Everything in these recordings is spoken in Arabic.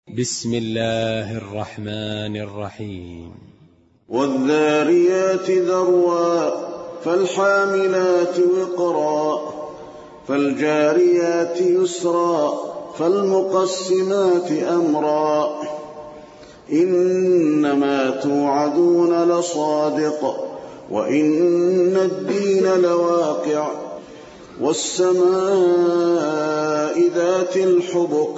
بسم الله الرحمن الرحيم. والذاريات ذروا فالحاملات وقرا فالجاريات يسرا فالمقسمات أمرا إنما توعدون لصادق وإن الدين لواقع والسماء ذات الحبك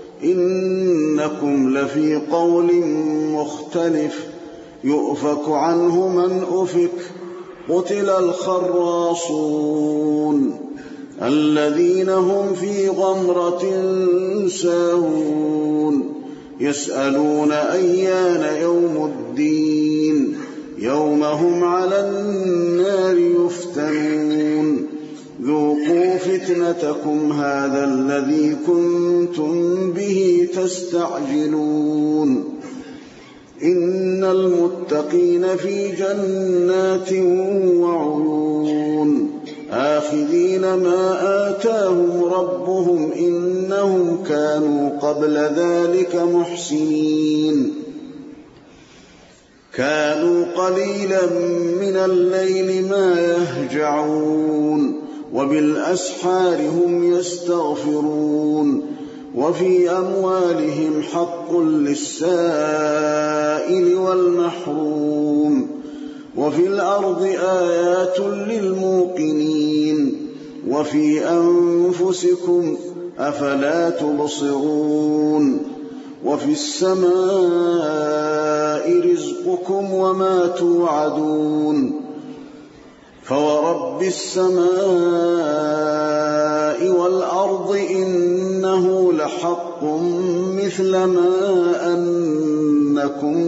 إنكم لفي قول مختلف يؤفك عنه من أفك قتل الخراصون الذين هم في غمرة ساهون يسألون أيان يوم الدين يوم هم على النار يفتنون ذوقوا فتنتكم هذا الذي كنتم به تستعجلون إن المتقين في جنات وعيون آخذين ما آتاهم ربهم إنهم كانوا قبل ذلك محسنين كانوا قليلا من الليل ما يهجعون وبالأسحار هم يستغفرون وفي أموالهم حق للسائل والمحروم وفي الأرض آيات للموقنين وفي أنفسكم أفلا تبصرون وفي السماء رزقكم وما توعدون فورب السماء والأرض إنه لحق مثل ما أنكم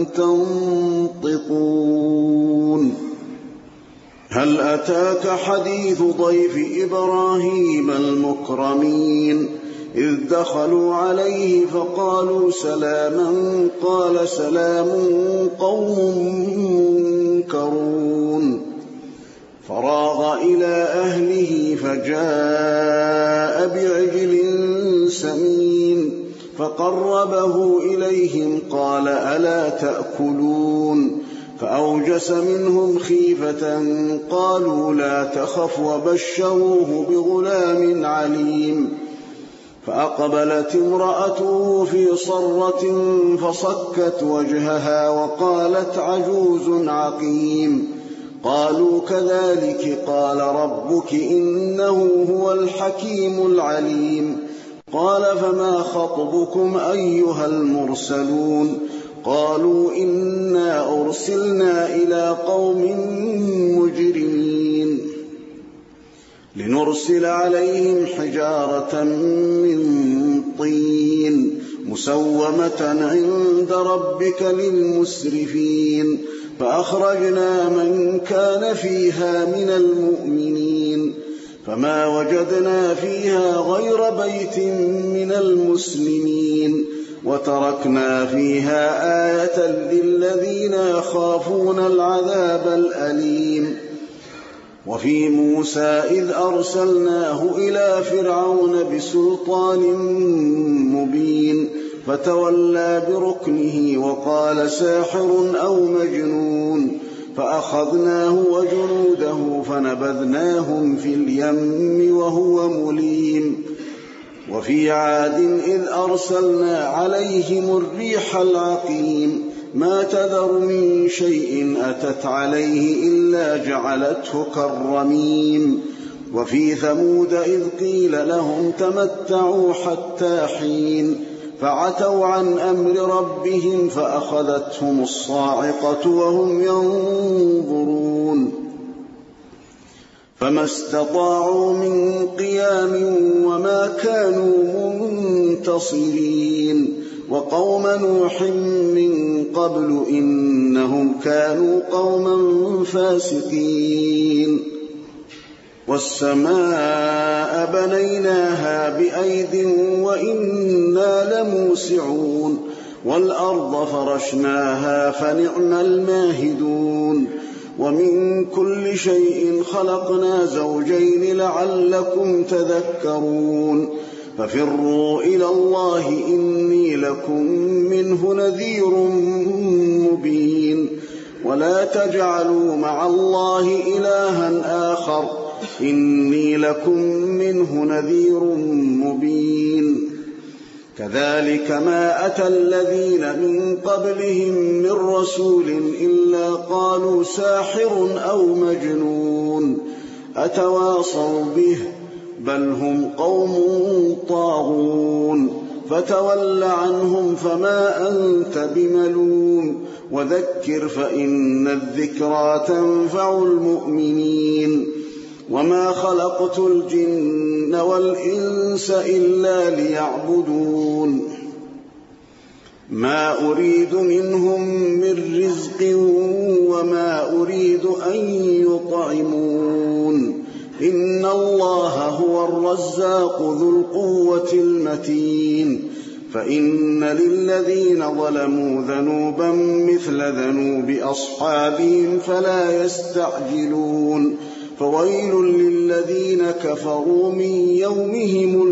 تنطقون هل أتاك حديث ضيف إبراهيم المكرمين إذ دخلوا عليه فقالوا سلاما قال سلام قوم منكرون فراغ إلى أهله فجاء بعجل سمين فقربه إليهم قال ألا تأكلون فأوجس منهم خيفة قالوا لا تخف وبشروه بغلام عليم فأقبلت امرأته في صرة فصكت وجهها وقالت عجوز عقيم قالوا كذلك قال ربك إنه هو الحكيم العليم قال فما خطبكم أيها المرسلون قالوا إنا أرسلنا إلى قوم مجرمين لنرسل عليهم حجارة من طين مسومة عند ربك للمسرفين فأخرجنا من كان فيها من المؤمنين فما وجدنا فيها غير بيت من المسلمين وتركنا فيها آية للذين يخافون العذاب الأليم وفي موسى إذ أرسلناه إلى فرعون بسلطان مبين فتولى بركنه وقال ساحر أو مجنون فأخذناه وجنوده فنبذناهم في اليم وهو مليم وفي عاد إذ أرسلنا عليهم الريح العقيم ما تذر من شيء أتت عليه إلا جعلته كالرميم وفي ثمود إذ قيل لهم تمتعوا حتى حين فعتوا عن أمر ربهم فأخذتهم الصاعقة وهم ينظرون فما استطاعوا من قيام وما كانوا منتصرين وقوم نوح من قبل إنهم كانوا قوما فاسقين والسماء بنيناها بأيد وإنا لموسعون والأرض فرشناها فنعم الماهدون ومن كل شيء خلقنا زوجين لعلكم تذكرون ففروا إلى الله إني لكم منه نذير مبين ولا تجعلوا مع الله إلها آخر إني لكم منه نذير مبين كذلك ما أتى الذين من قبلهم من رسول إلا قالوا ساحر أو مجنون أتواصوا به بل هم قوم طاغون فتول عنهم فما أنت بملوم وذكر فإن الذكرى تنفع المؤمنين وما خلقت الجن والإنس إلا ليعبدون ما أريد منهم من رزق وما أريد أن يطعمون إن الله هو الرزاق ذو القوة المتين فإن للذين ظلموا ذنوبا مثل ذنوب أصحابهم فلا يستعجلون فويل للذين كفروا من يومهم